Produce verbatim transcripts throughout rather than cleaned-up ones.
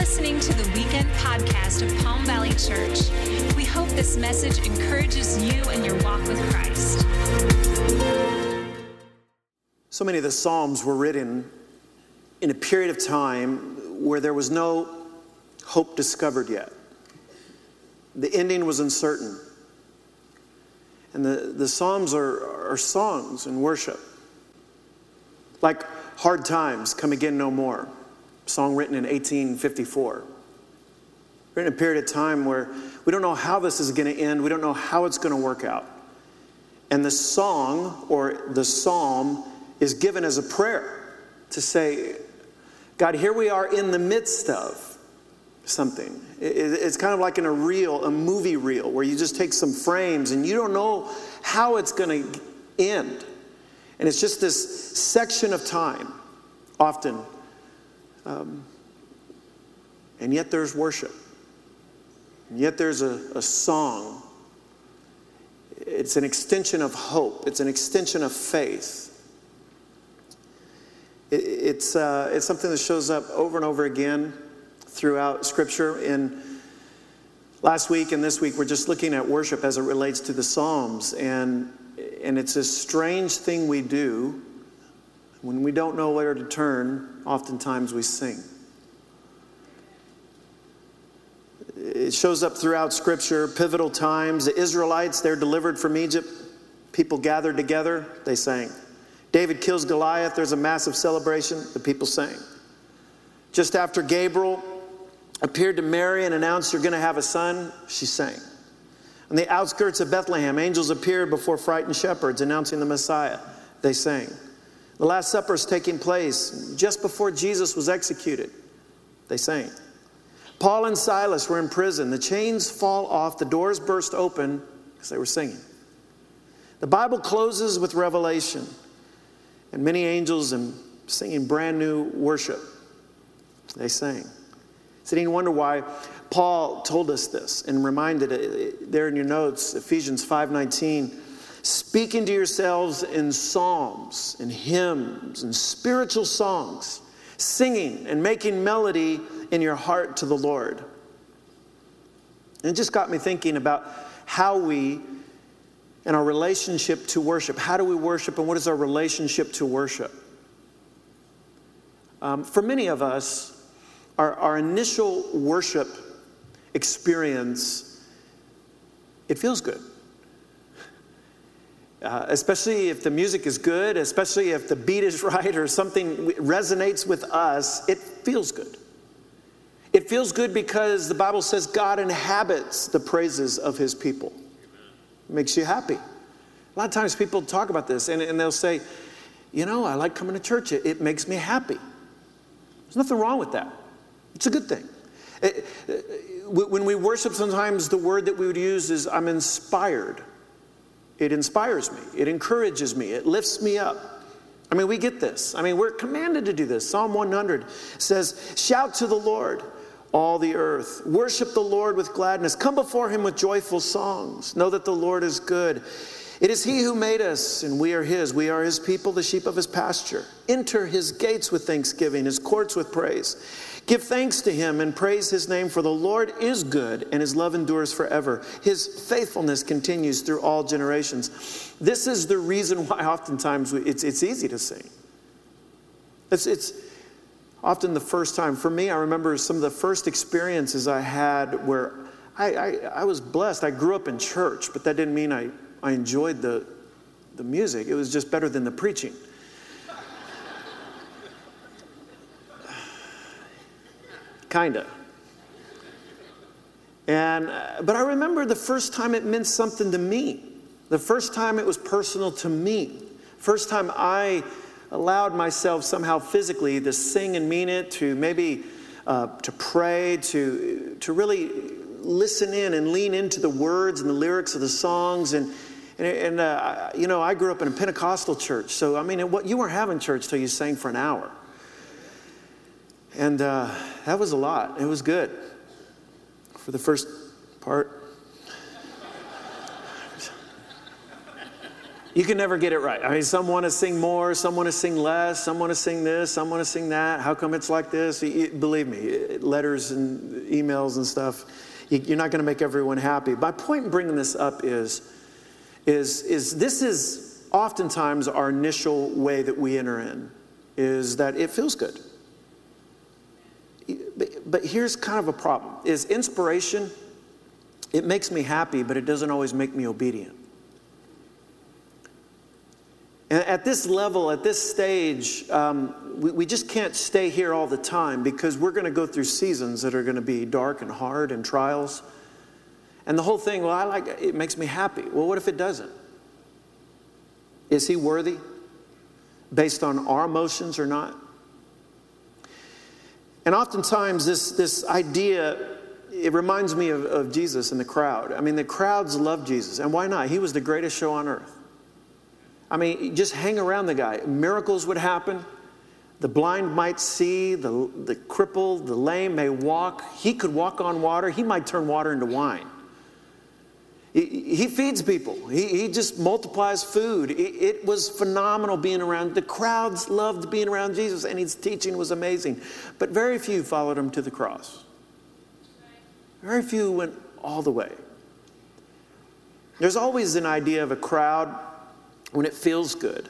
listening to the weekend podcast of Palm Valley Church. We hope this message encourages you in your walk with Christ. So many of the Psalms were written in a period of time where there was no hope discovered yet. The ending was uncertain. And the, the Psalms are, are songs and worship. Like Hard Times, Come Again No More. Song written in eighteen fifty-four. We're in a period of time where we don't know how this is going to end. We don't know how it's going to work out. And the song or the psalm is given as a prayer to say, God, here we are in the midst of something. It's kind of like in a reel, a movie reel, where you just take some frames and you don't know how it's going to end. And it's just this section of time, often. Um, and yet there's worship. And yet there's a, a song. It's an extension of hope. It's an extension of faith. It, it's, uh, it's something that shows up over and over again throughout Scripture. And last week and this week, we're just looking at worship as it relates to the Psalms. And, and it's a strange thing we do. When we don't know where to turn, oftentimes we sing. It shows up throughout Scripture, pivotal times. The Israelites, they're delivered from Egypt. People gathered together, they sang. David kills Goliath, there's a massive celebration, the people sang. Just after Gabriel appeared to Mary and announced, you're going to have a son, she sang. On the outskirts of Bethlehem, angels appeared before frightened shepherds announcing the Messiah. They sang. The Last Supper is taking place just before Jesus was executed. They sang. Paul and Silas were in prison. The chains fall off. The doors burst open because they were singing. The Bible closes with Revelation and many angels and singing brand new worship. They sang. So you wonder why Paul told us this and reminded it there in your notes, Ephesians five nineteen. Speaking to yourselves in psalms and hymns and spiritual songs, singing and making melody in your heart to the Lord. And it just got me thinking about how we, and our relationship to worship. How do we worship and what is our relationship to worship? Um, for many of us, our, our initial worship experience, it feels good. Uh, especially if the music is good, especially if the beat is right or something resonates with us, it feels good. It feels good because the Bible says God inhabits the praises of his people. It makes you happy. A lot of times people talk about this and, and they'll say, you know, I like coming to church. It, it makes me happy. There's nothing wrong with that. It's a good thing. It, it, when we worship, sometimes the word that we would use is I'm inspired. It inspires me. It encourages me. It lifts me up. I mean, we get this. I mean, we're commanded to do this. Psalm one hundred says, shout to the Lord, all the earth. Worship the Lord with gladness. Come before him with joyful songs. Know that the Lord is good. It is he who made us, and we are his. We are his people, the sheep of his pasture. Enter his gates with thanksgiving, his courts with praise. Give thanks to him and praise his name, for the Lord is good, and his love endures forever. His faithfulness continues through all generations. This is the reason why oftentimes we, it's, it's easy to sing. It's, it's often the first time. For me, I remember some of the first experiences I had where I, I, I was blessed. I grew up in church, but that didn't mean I, I enjoyed the, the music. It was just better than the preaching. Kinda. And, uh, but I remember the first time it meant something to me. The first time it was personal to me. First time I allowed myself somehow physically to sing and mean it, to maybe uh, to pray, to, to really listen in and lean into the words and the lyrics of the songs. And, and, and uh, you know, I grew up in a Pentecostal church. So, I mean, what, you weren't having church till you sang for an hour. And uh, that was a lot. It was good for the first part. You can never get it right. I mean, some want to sing more, some want to sing less, some want to sing this, some want to sing that. How come it's like this? Believe me, letters and emails and stuff, you're not going to make everyone happy. My point in bringing this up is, is, is this is oftentimes our initial way that we enter in, is that it feels good. But here's kind of a problem, is inspiration, it makes me happy, but it doesn't always make me obedient. And at this level, at this stage, um, we, we just can't stay here all the time because we're going to go through seasons that are going to be dark and hard and trials. And the whole thing, well, I like it, it makes me happy. Well, what if it doesn't? Is he worthy based on our emotions or not? And oftentimes this, this idea, it reminds me of, of Jesus and the crowd. I mean, the crowds loved Jesus. And why not? He was the greatest show on earth. I mean, just hang around the guy. Miracles would happen. The blind might see. The, the crippled, the lame may walk. He could walk on water. He might turn water into wine. He, he feeds people. He, he just multiplies food. It, it was phenomenal being around. The crowds loved being around Jesus, and his teaching was amazing. But very few followed him to the cross. Very few went all the way. There's always an idea of a crowd when it feels good.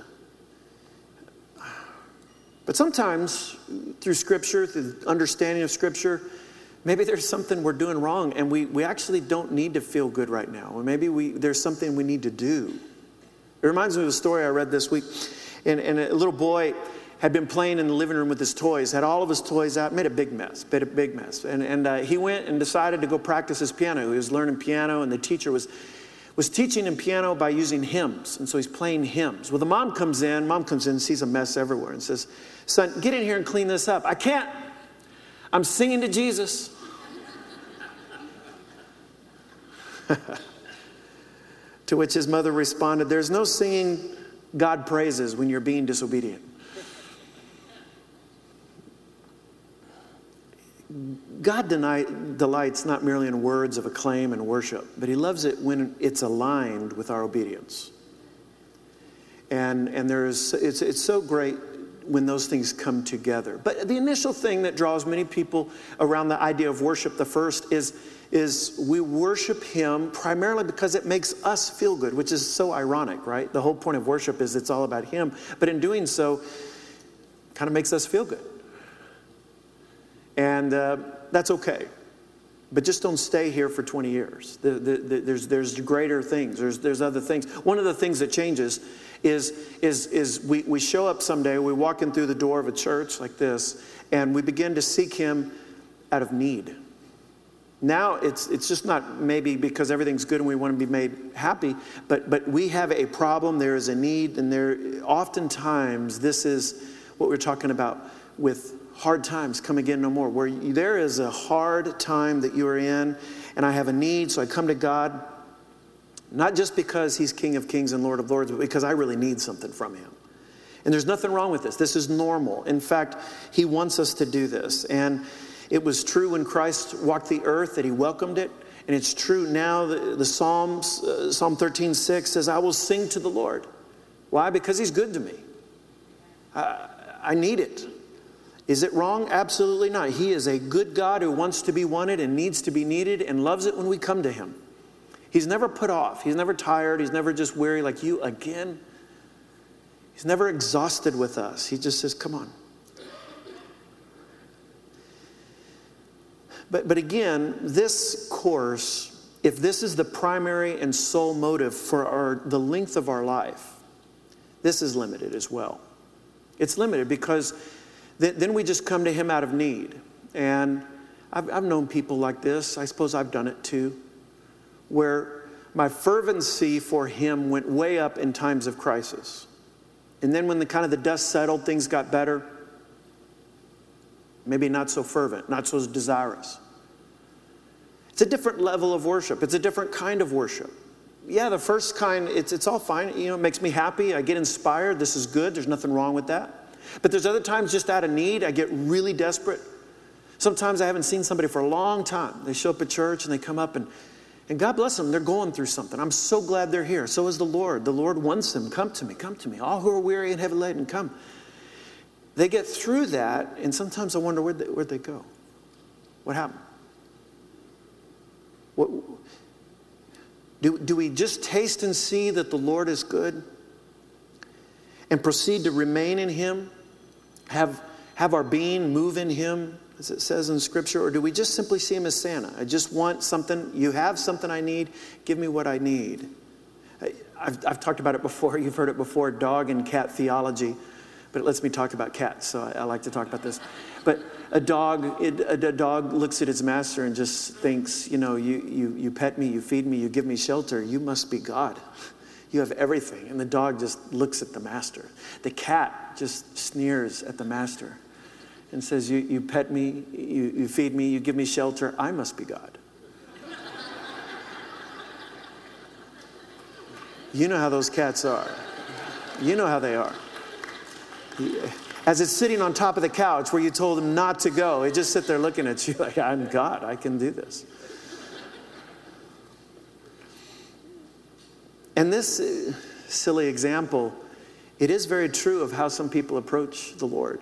But sometimes, through Scripture, through understanding of Scripture, maybe there's something we're doing wrong and we, we actually don't need to feel good right now. Or maybe we, there's something we need to do. It reminds me of a story I read this week. And, and a little boy had been playing in the living room with his toys, had all of his toys out, made a big mess, made a big mess. And, and uh, he went and decided to go practice his piano. He was learning piano, and the teacher was was teaching him piano by using hymns. And so he's playing hymns. Well, the mom comes in, mom comes in, sees a mess everywhere and says, son, get in here and clean this up. I can't. I'm singing to Jesus. To which his mother responded, there's no singing God praises when you're being disobedient. God deny, delights not merely in words of acclaim and worship, but he loves it when it's aligned with our obedience. And, and there's, it's, it's so great when those things come together. But the initial thing that draws many people around the idea of worship, the first, is, is we worship him primarily because it makes us feel good, which is so ironic, right? The whole point of worship is it's all about him. But in doing so, it kind of makes us feel good. And uh, that's okay. But just don't stay here for twenty years. The, the, the, there's, there's greater things. There's, there's other things. One of the things that changes is, is, is we, we show up someday, we walk in through the door of a church like this, and we begin to seek him out of need. Now it's, it's just not maybe because everything's good and we want to be made happy, but, but we have a problem, there is a need, and there oftentimes this is what we're talking about with hard times come again no more, where you, there is a hard time that you are in, and I have a need, so I come to God, not just because he's King of Kings and Lord of Lords, but because I really need something from him. And there's nothing wrong with this. This is normal. In fact, he wants us to do this. And it was true when Christ walked the earth that he welcomed it. And it's true now. The, the Psalms, uh, Psalm thirteen six says, I will sing to the Lord. Why? Because he's good to me. I, I need it. Is it wrong? Absolutely not. He is a good God who wants to be wanted and needs to be needed and loves it when we come to him. He's never put off. He's never tired. He's never just weary like you again. He's never exhausted with us. He just says, come on. But, but again, this course, if this is the primary and sole motive for our, the length of our life, this is limited as well. It's limited because then we just come to him out of need. And I've, I've known people like this. I suppose I've done it too. Where my fervency for him went way up in times of crisis. And then when the kind of the dust settled, things got better. Maybe not so fervent, not so desirous. It's a different level of worship. It's a different kind of worship. Yeah, the first kind, it's, it's all fine. You know, it makes me happy. I get inspired. This is good. There's nothing wrong with that. But there's other times just out of need, I get really desperate. Sometimes I haven't seen somebody for a long time. They show up at church and they come up and, And God bless them, they're going through something. I'm so glad they're here. So is the Lord. The Lord wants them. Come to me, come to me. All who are weary and heavy laden, come. They get through that, and sometimes I wonder, where'd they, where'd they go? What happened? What, do, do we just taste and see that the Lord is good and proceed to remain in him, have, have our being move in him, as it says in Scripture, or do we just simply see him as Santa? I just want something. You have something I need. Give me what I need. I, I've, I've talked about it before. You've heard it before, dog and cat theology. But it lets me talk about cats, so I, I like to talk about this. But a dog, it, a, a dog looks at its master and just thinks, you know, you, you, you pet me, you feed me, you give me shelter. You must be God. You have everything. And the dog just looks at the master. The cat just sneers at the master and says, you, you pet me, you, you feed me, you give me shelter. I must be God. You know how those cats are. You know how they are. As it's sitting on top of the couch where you told them not to go, it just sit there looking at you like, I'm God, I can do this. And this uh, silly example, it is very true of how some people approach the Lord.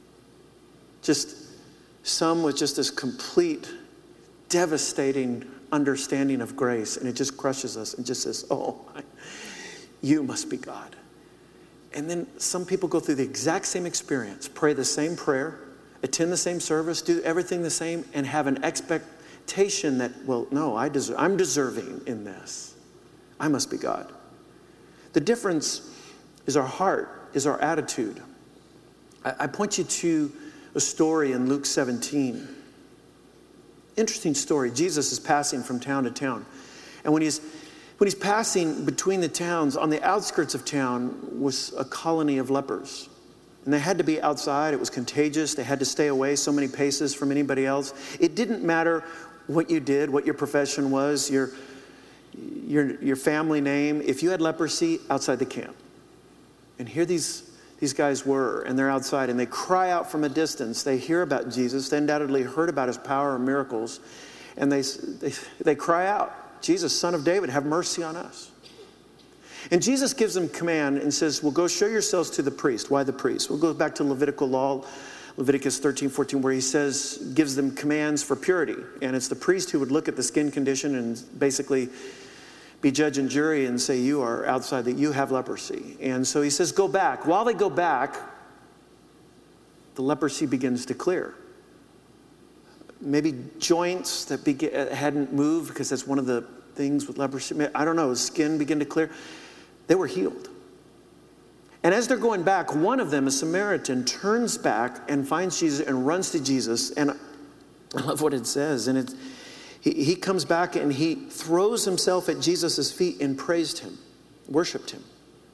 Just some with just this complete, devastating understanding of grace, and it just crushes us and just says, oh, you must be God. And then some people go through the exact same experience, pray the same prayer, attend the same service, do everything the same, and have an expectation that, well, no, I deserve, I'm deserving in this. I must be God. The difference is our heart, is our attitude. I, I point you to a story in Luke seventeen. Interesting story. Jesus is passing from town to town. And when he's When he's passing between the towns, on the outskirts of town was a colony of lepers. And they had to be outside. It was contagious. They had to stay away so many paces from anybody else. It didn't matter what you did, what your profession was, your, your, your family name. If you had leprosy, outside the camp. And here these, these guys were, and they're outside, and they cry out from a distance. They hear about Jesus. They undoubtedly heard about his power and miracles. And they, they, they cry out, Jesus, Son of David, have mercy on us. And Jesus gives them command and says, well, go show yourselves to the priest. Why the priest? We'll go back to Levitical law, Leviticus thirteen, fourteen, where he says, gives them commands for purity. And it's the priest who would look at the skin condition and basically be judge and jury and say, you are outside, that you have leprosy. And so he says, go back. While they go back, the leprosy begins to clear. Maybe joints that be- hadn't moved, because that's one of the things with leprosy. I don't know, skin began to clear. They were healed. And as they're going back, one of them, a Samaritan, turns back and finds Jesus and runs to Jesus. And I love what it says. And it, he, he comes back and he throws himself at Jesus' feet and praised him, worshiped him.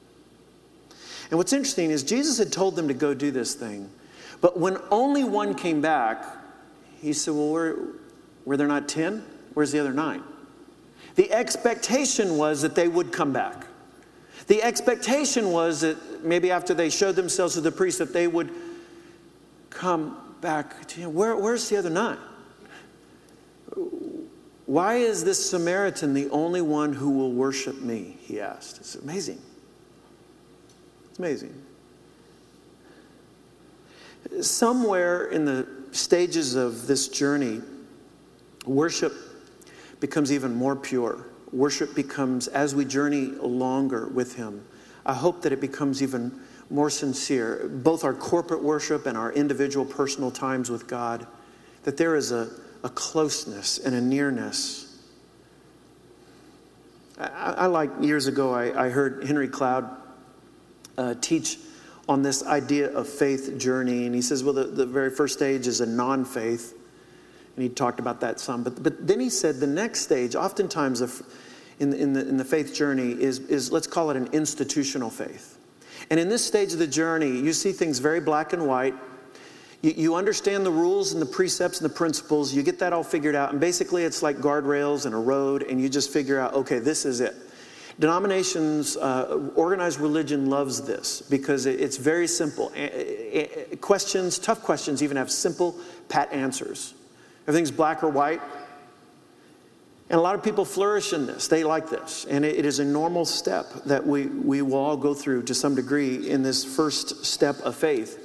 And what's interesting is Jesus had told them to go do this thing. But when only one came back, he said, well, were, were there not ten? Where's the other nine? The expectation was that they would come back. The expectation was that maybe after they showed themselves to the priest, that they would come back to him. Where, where's the other nine? Why is this Samaritan the only one who will worship me? He asked. It's amazing. It's amazing. Somewhere in the stages of this journey, worship becomes even more pure. Worship becomes, as we journey longer with him, I hope that it becomes even more sincere. Both our corporate worship and our individual personal times with God, that there is a, a closeness and a nearness. I, I like, years ago, I, I heard Henry Cloud uh, teach on this idea of faith journey. And he says, well, the, the very first stage is a non-faith. And he talked about that some. But, but then he said the next stage, oftentimes of, in, in, the, in the faith journey, is, is, let's call it an institutional faith. And in this stage of the journey, you see things very black and white. You, you understand the rules and the precepts and the principles. You get that all figured out. And basically, it's like guardrails and a road. And you just figure out, okay, this is it. Denominations, uh, organized religion loves this because it, it's very simple. Questions, tough questions, even have simple, pat answers. Everything's black or white. And a lot of people flourish in this. They like this. And it, it is a normal step that we, we will all go through to some degree in this first step of faith.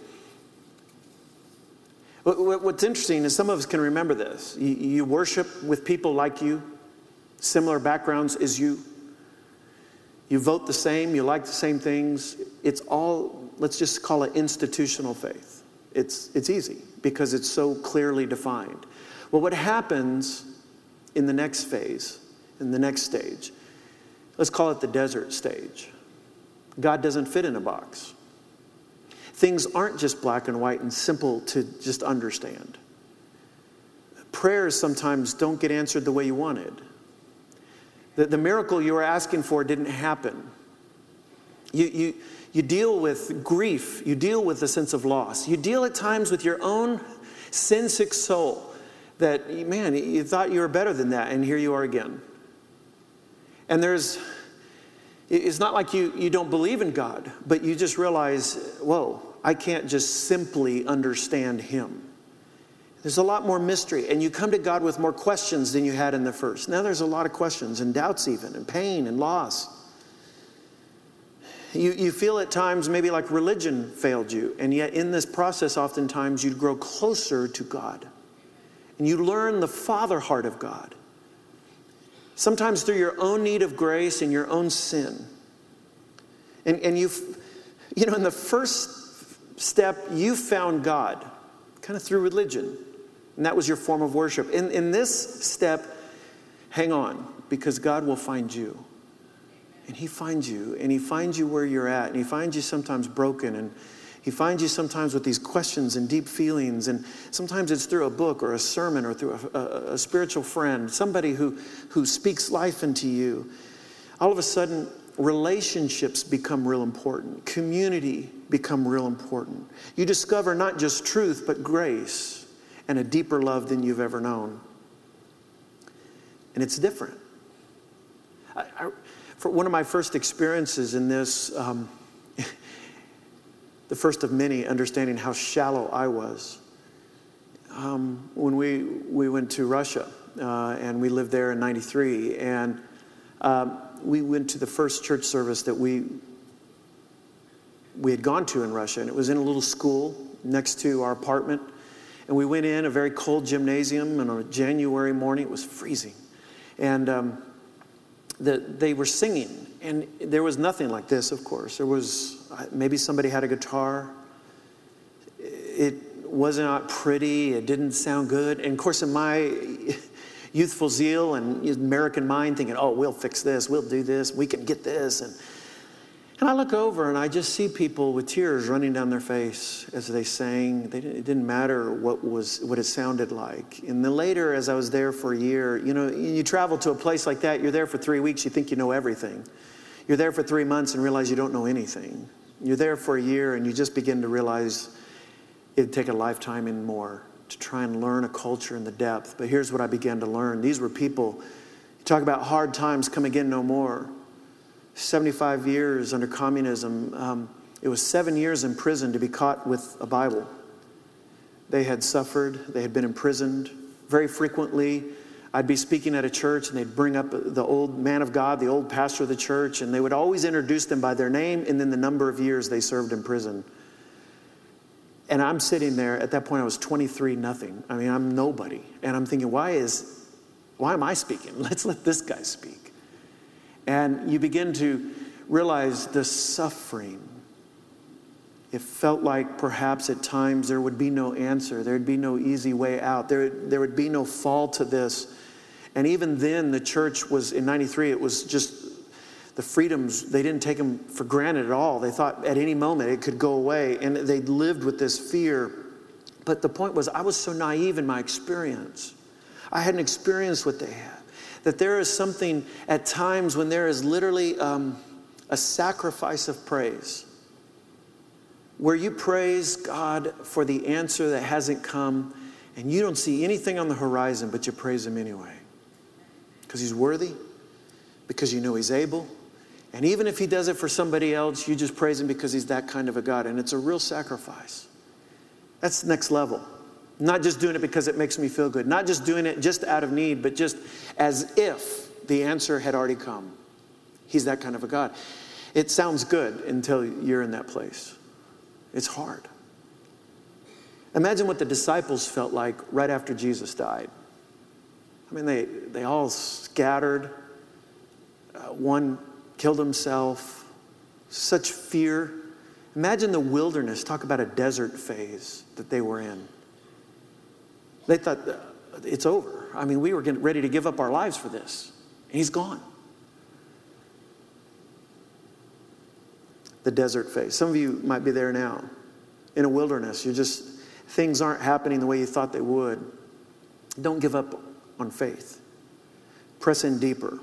What, what's interesting is some of us can remember this. You, you worship with people like you, similar backgrounds as you. You vote the same. You like the same things. It's all, let's just call it institutional faith. It's, it's easy because it's so clearly defined. Well, what happens in the next phase, in the next stage, let's call it the desert stage. God doesn't fit in a box. Things aren't just black and white and simple to just understand. Prayers sometimes don't get answered the way you wanted. The, the miracle you were asking for didn't happen. You, you, you deal with grief. You deal with a sense of loss. You deal at times with your own sin-sick soul that, man, you thought you were better than that, and here you are again. And there's, it's not like you, you don't believe in God, but you just realize, whoa, I can't just simply understand him. There's a lot more mystery, and you come to God with more questions than you had in the first. Now there's a lot of questions and doubts even, and pain and loss. You, you feel at times maybe like religion failed you, and yet in this process oftentimes you grow closer to God. And you learn the Father heart of God. Sometimes through your own need of grace and your own sin. And, and you've, you know, in the first step, you found God, kind of through religion. And that was your form of worship. In, in this step, hang on, because God will find you. And he finds you, and he finds you where you're at, and he finds you sometimes broken, and he finds you sometimes with these questions and deep feelings, and sometimes it's through a book or a sermon or through a, a, a spiritual friend, somebody who, who speaks life into you. All of a sudden, relationships become real important. Community become real important. You discover not just truth, but grace and a deeper love than you've ever known. And it's different. I, I, for one of my first experiences in this, um, the first of many, understanding how shallow I was. Um, when we, we went to Russia, uh, and we lived there in ninety-three, and um, we went to the first church service that we, we had gone to in Russia, and it was in a little school next to our apartment. And we went in a very cold gymnasium on a January morning. It was freezing. And um, the, they were singing, and there was nothing like this, of course. There was, maybe somebody had a guitar. It was not pretty. It didn't sound good. And of course, in my youthful zeal and American mind thinking, oh, we'll fix this. We'll do this. We can get this. And, and I look over and I just see people with tears running down their face as they sang. They didn't, it didn't matter what was what it sounded like. And then later, as I was there for a year, you know, you travel to a place like that. You're there for three weeks. You think you know everything. You're there for three months and realize you don't know anything. You're there for a year and you just begin to realize it'd take a lifetime and more to try and learn a culture in the depth. But here's what I began to learn. These were people, you talk about hard times come again no more. seventy-five years under communism. Um, it was seven years in prison to be caught with a Bible. They had suffered. They had been imprisoned. Very frequently, I'd be speaking at a church and they'd bring up the old man of God, the old pastor of the church, and they would always introduce them by their name and then the number of years they served in prison. And I'm sitting there, at that point I was twenty-three, nothing. I mean, I'm nobody. And I'm thinking, why is, why am I speaking? Let's let this guy speak. And you begin to realize the suffering. It felt like perhaps at times there would be no answer. There'd be no easy way out. There, there would be no fall to this. And even then, the church was, in ninety-three, it was just the freedoms, they didn't take them for granted at all. They thought at any moment it could go away. And they lived with this fear. But the point was, I was so naive in my experience. I hadn't experienced what they had. That there is something at times when there is literally um, a sacrifice of praise. Where you praise God for the answer that hasn't come, and you don't see anything on the horizon, but you praise him anyway. Because he's worthy, because you know he's able. And even if he does it for somebody else, you just praise him because he's that kind of a God. And it's a real sacrifice. That's the next level. Not just doing it because it makes me feel good. Not just doing it just out of need, but just as if the answer had already come. He's that kind of a God. It sounds good until you're in that place. It's hard. Imagine what the disciples felt like right after Jesus died. I mean, they, they all scattered. Uh, one killed himself. Such fear. Imagine the wilderness. Talk about a desert phase that they were in. They thought, uh, it's over. I mean, we were getting ready to give up our lives for this. And he's gone. The desert phase. Some of you might be there now. In a wilderness. You're just, things aren't happening the way you thought they would. Don't give up on faith. Press in deeper.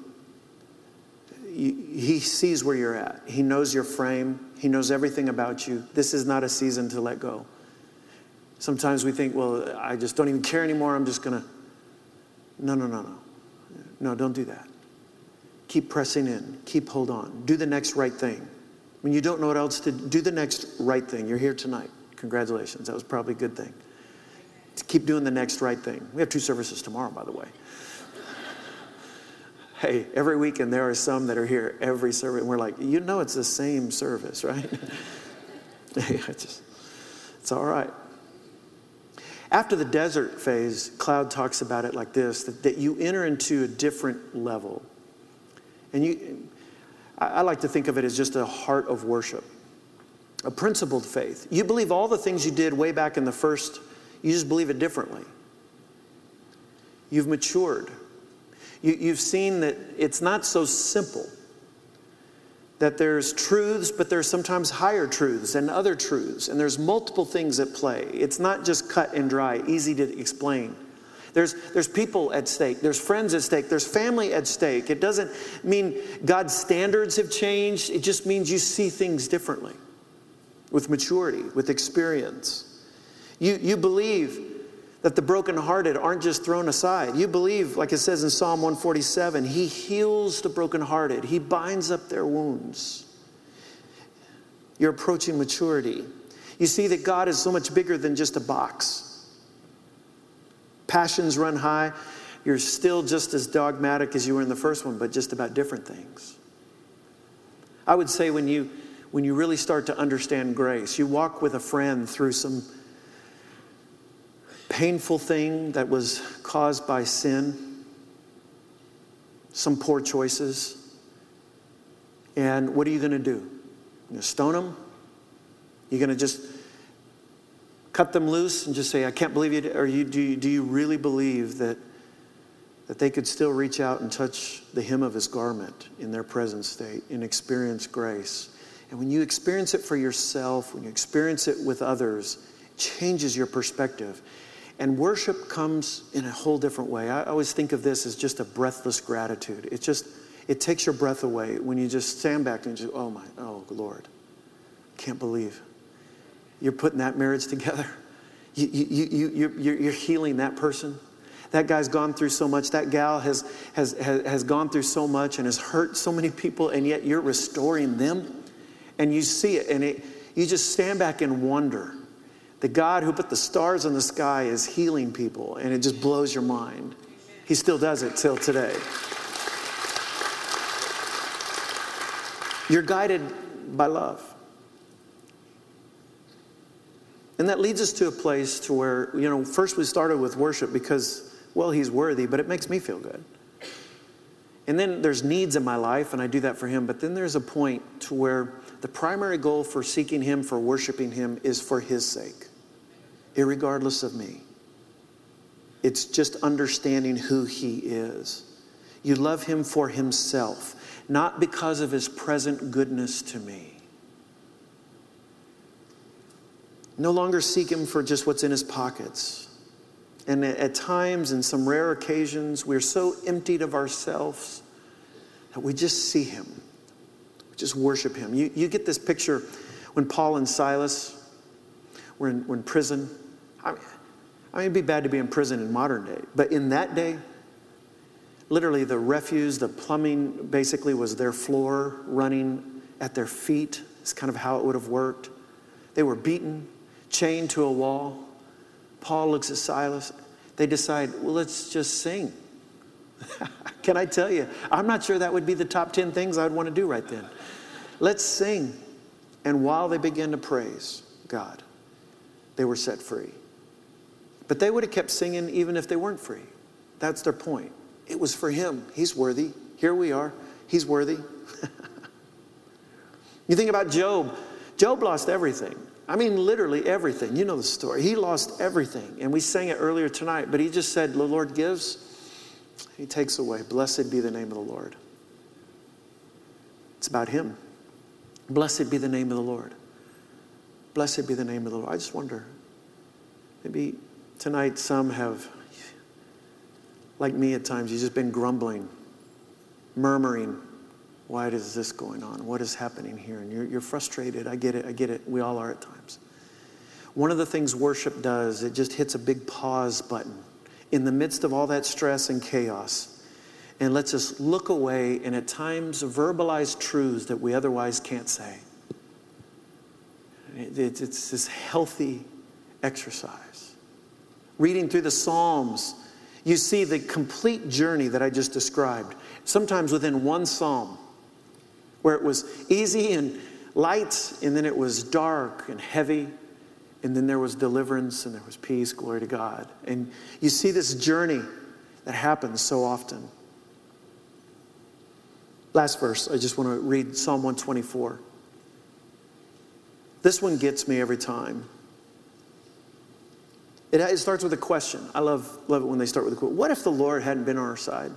He sees where you're at. He knows your frame. He knows everything about you. This is not a season to let go. Sometimes we think, well, I just don't even care anymore. I'm just going to. No, no, no, no. No, don't do that. Keep pressing in. Keep hold on. Do the next right thing. When you don't know what else to do, do the next right thing. You're here tonight. Congratulations. That was probably a good thing. To keep doing the next right thing. We have two services tomorrow, by the way. Hey, every weekend there are some that are here every service. And we're like, you know it's the same service, right? Hey, I just, it's all right. After the desert phase, Cloud talks about it like this, that, that you enter into a different level. And you, I, I like to think of it as just a heart of worship. A principled faith. You believe all the things you did way back in the first, you just believe it differently. You've matured. You, you've seen that it's not so simple. That there's truths, but there's sometimes higher truths and other truths. And there's multiple things at play. It's not just cut and dry, easy to explain. There's, there's people at stake. There's friends at stake. There's family at stake. It doesn't mean God's standards have changed. It just means you see things differently. With maturity, with experience. You, you believe that the brokenhearted aren't just thrown aside. You believe, like it says in Psalm one forty-seven, He heals the brokenhearted. He binds up their wounds. You're approaching maturity. You see that God is so much bigger than just a box. Passions run high. You're still just as dogmatic as you were in the first one, but just about different things. I would say when you when you really start to understand grace, you walk with a friend through some painful thing that was caused by sin, some poor choices. And what are you going to do? You're going to stone them? You're going to just cut them loose and just say, I can't believe you, or you, do, you, do you really believe that, that they could still reach out and touch the hem of His garment in their present state and experience grace? And when you experience it for yourself, when you experience it with others, it changes your perspective. And worship comes in a whole different way. I always think of this as just a breathless gratitude. It just, it takes your breath away when you just stand back and just, oh my, oh Lord, can't believe you're putting that marriage together. You, you, you, you, you're, you're healing that person. That guy's gone through so much. That gal has, has, has, has gone through so much and has hurt so many people, and yet you're restoring them. And you see it, and it, you just stand back and wonder. The God who put the stars in the sky is healing people, and it just blows your mind. He still does it till today. You're guided by love. And that leads us to a place to where, you know, first we started with worship because, well, He's worthy, but it makes me feel good. And then there's needs in my life, and I do that for Him. But then there's a point to where the primary goal for seeking Him, for worshiping Him, is for His sake, irregardless of me. It's just understanding who He is. You love Him for Himself, not because of His present goodness to me. No longer seek Him for just what's in His pockets. And at times, in some rare occasions, we're so emptied of ourselves that we just see Him. We just worship Him. You, you get this picture when Paul and Silas were in, were in prison. I mean, I mean, it'd be bad to be in prison in modern day. But in that day, literally the refuse, the plumbing basically was their floor running at their feet. It's kind of how it would have worked. They were beaten, chained to a wall. Paul looks at Silas. They decide, well, let's just sing. Can I tell you, I'm not sure that would be the top ten things I'd want to do right then. Let's sing. And while they began to praise God, they were set free. But they would have kept singing even if they weren't free. That's their point. It was for him. He's worthy. Here we are. He's worthy. You think about Job. Job lost everything. I mean, literally everything. You know the story. He lost everything. And we sang it earlier tonight. But he just said, the Lord gives, he takes away. Blessed be the name of the Lord. It's about him. Blessed be the name of the Lord. Blessed be the name of the Lord. I just wonder, maybe tonight some have, like me at times, you've just been grumbling, murmuring. Why is this going on? What is happening here? And you're, you're frustrated. I get it. I get it. We all are at times. One of the things worship does, it just hits a big pause button in the midst of all that stress and chaos, and lets us look away and at times verbalize truths that we otherwise can't say. It, it, it's this healthy exercise. Reading through the Psalms, you see the complete journey that I just described. Sometimes within one psalm, where it was easy and light, and then it was dark and heavy, and then there was deliverance and there was peace, glory to God. And you see this journey that happens so often. Last verse, I just want to read Psalm one twenty-four. This one gets me every time. It, it starts with a question. I love, love it when they start with a quote. What if the Lord hadn't been on our side?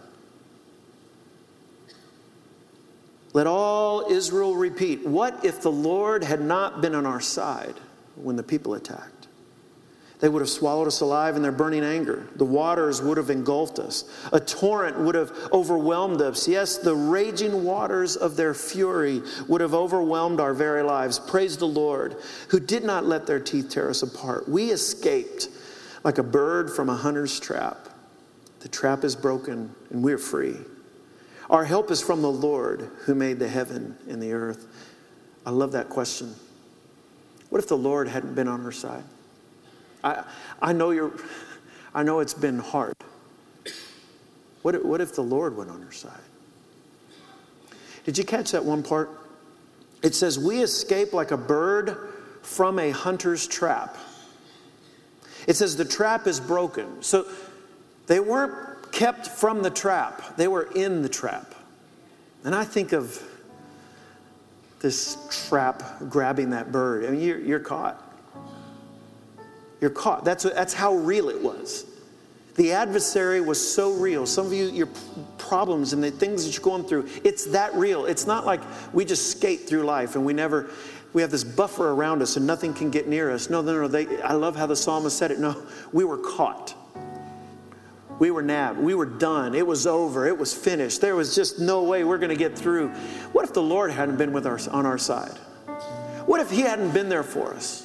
Let all Israel repeat, what if the Lord had not been on our side when the people attacked? They would have swallowed us alive in their burning anger. The waters would have engulfed us. A torrent would have overwhelmed us. Yes, the raging waters of their fury would have overwhelmed our very lives. Praise the Lord, who did not let their teeth tear us apart. We escaped like a bird from a hunter's trap. The trap is broken and we're free. Our help is from the Lord who made the heaven and the earth. I love that question. What if the Lord hadn't been on our side? I I know you're I know it's been hard. What if, what if the Lord went on our side? Did you catch that one part? It says, we escape like a bird from a hunter's trap. It says the trap is broken. So they weren't kept from the trap. They were in the trap. And I think of this trap grabbing that bird. I mean, you're, you're caught. You're caught. That's, that's how real it was. The adversary was so real. Some of you, your problems and the things that you're going through, it's that real. It's not like we just skate through life and we never, we have this buffer around us and nothing can get near us. No, no, no. They, I love how the psalmist said it. No, we were caught. We were nabbed. We were done. It was over. It was finished. There was just no way we're going to get through. What if the Lord hadn't been with us on our side? What if he hadn't been there for us?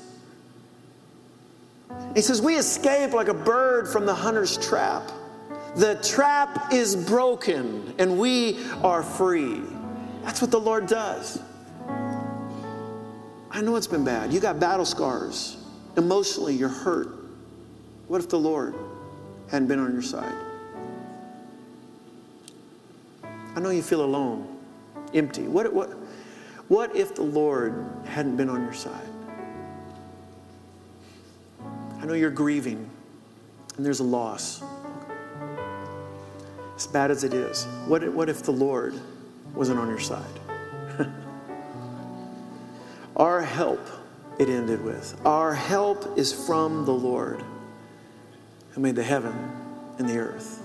He says, we escape like a bird from the hunter's trap. The trap is broken and we are free. That's what the Lord does. I know it's been bad. You got battle scars. Emotionally, you're hurt. What if the Lord hadn't been on your side? I know you feel alone, empty. What, what, what if the Lord hadn't been on your side? I know you're grieving and there's a loss. As bad as it is, what, what if the Lord wasn't on your side? Our help, it ended with, our help is from the Lord who made the heaven and the earth.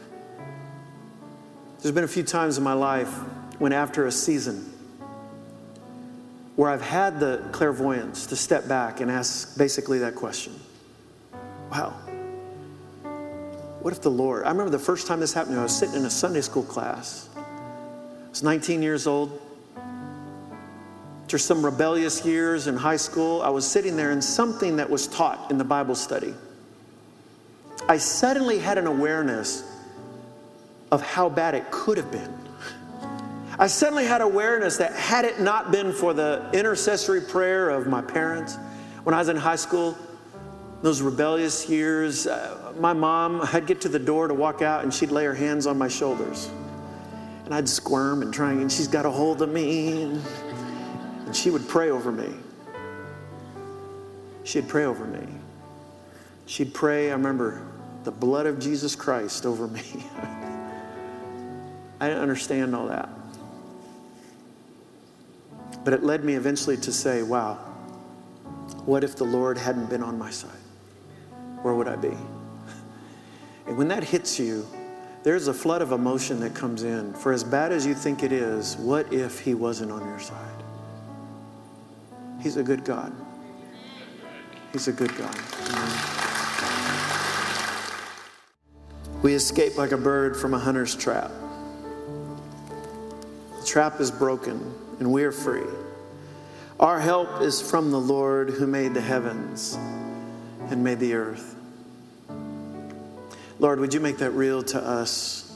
There's been a few times in my life when after a season where I've had the clairvoyance to step back and ask basically that question. Wow, what if the Lord, I remember the first time this happened to me, I was sitting in a Sunday school class. I was nineteen years old. After some rebellious years in high school, I was sitting there and something that was taught in the Bible study, I suddenly had an awareness of how bad it could have been. I suddenly had awareness that had it not been for the intercessory prayer of my parents when I was in high school, those rebellious years, uh, my mom, I'd get to the door to walk out and she'd lay her hands on my shoulders. And I'd squirm and try, and she's got a hold of me. And, and she would pray over me. She'd pray over me. She'd pray, I remember, the blood of Jesus Christ over me. I didn't understand all that. But it led me eventually to say, wow, what if the Lord hadn't been on my side? Where would I be? And when that hits you, there's a flood of emotion that comes in. For as bad as you think it is, what if he wasn't on your side? He's a good God. He's a good God. Amen. We escape like a bird from a hunter's trap. The trap is broken and we are free. Our help is from the Lord who made the heavens and made the earth. Lord, would you make that real to us?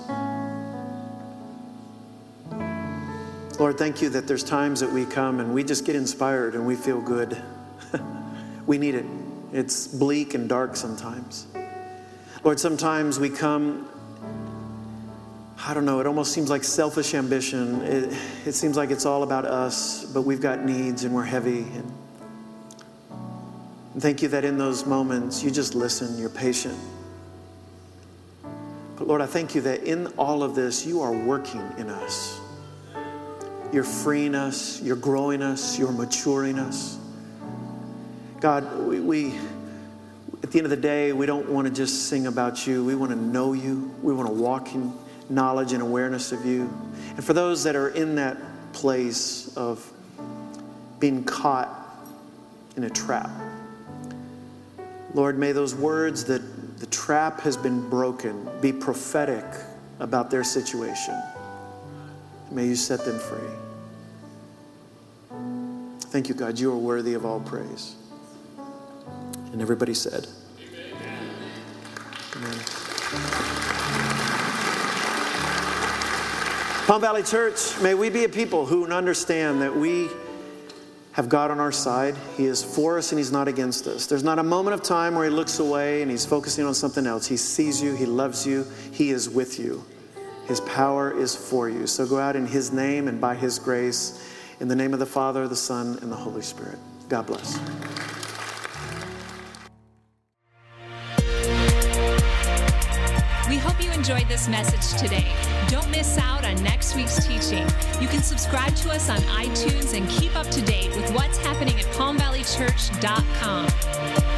Lord, thank you that there's times that we come and we just get inspired and we feel good. We need it. It's bleak and dark sometimes. Lord, sometimes we come, I don't know, it almost seems like selfish ambition. It, it seems like it's all about us, but we've got needs and we're heavy. And, and thank you that in those moments, you just listen, you're patient. But Lord, I thank you that in all of this, you are working in us. You're freeing us, you're growing us, you're maturing us. God, we, we at the end of the day, we don't want to just sing about you. We want to know you. We want to walk in knowledge and awareness of you. And for those that are in that place of being caught in a trap, Lord, may those words that the trap has been broken be prophetic about their situation. May you set them free. Thank you, God. You are worthy of all praise. And everybody said, Amen. Amen. Palm Valley Church, may we be a people who understand that we have God on our side. He is for us and he's not against us. There's not a moment of time where he looks away and he's focusing on something else. He sees you. He loves you. He is with you. His power is for you. So go out in his name and by his grace, in the name of the Father, the Son, and the Holy Spirit. God bless. We hope you enjoyed this message today. Don't miss out on next week's teaching. You can subscribe to us on iTunes and keep up to date with what's happening at palm valley church dot com.